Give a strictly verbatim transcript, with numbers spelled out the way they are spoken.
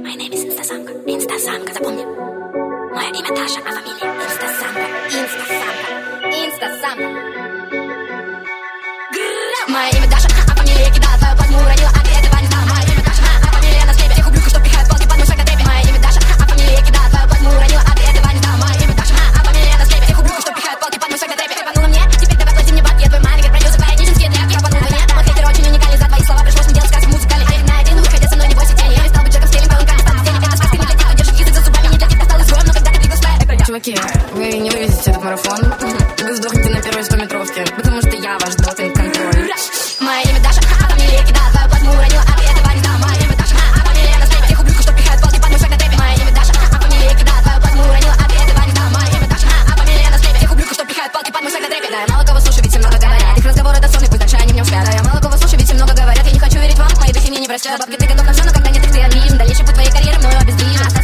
My name is Инстасамка. Инстасамка, запомни. Мое имя Даша, а фамилия Инстасамка. Инстасамка. Инстасамка. Мое имя Даша, а фамилия кидала твою плазму, уронила, а ты этого не знала. Мое имя Даша, а фамилия на скрепе. Тех ублюдков, что пихают полки под мой шаг на трепе. Мое имя Даша, а фамилия кидала твою плазму, уронила, а ты этого не знала. Мое имя Даша, а фамилия на скрепе. Тех ублюдков, что пихают полки под мой шаг на трепе. Хайпанула мне, теперь давай плати мне бабки. Я твой менеджер, продюсер, твои нижинские тряпки. Хайпанула мне, мой хейтер очень уникальный. За твои слова пришлось мне делать сказки музыкальные. Один на один, выходя со мной, не бойся тени. Я не стал быть Джеком Стеллинг, полынками стал тени. Это сказка не для тех, кто держит язык за зубами. Не для тех, кто стал изгоем, но когда ты двигал слэп. Чуваки, вы не вывезете этот марафон. Вы сдохнете на первой стометровке, потому что я ваш допинг-контроль. Мое имя Даша, а фамилия кидала твою плазму, уронила, а ты этого не знала. Мое имя Даша, а фамилия на скрепе. Тех ублюдков, что пихают полки под мой шаг на трепе. Мое имя Даша, а фамилия кидала твою плазму, уронила, а ты этого не знала. Мое имя Даша, а фамилия на скрепе. Тех ублюдков, что пихают полки под мой шаг на трепе. Да, я мало кого слушаю, ведь все много говорят. Их разговоры досонные, пусть дальше они в нем спят. Да, я мало кого слушаю, ведь все много говорят. Я не хочу верить вам, мои духи мне не простят. Бабки, ты готов на все, но когда нет их, ты обижен. Дальнейший путь твоей карьеры мною обездвижен.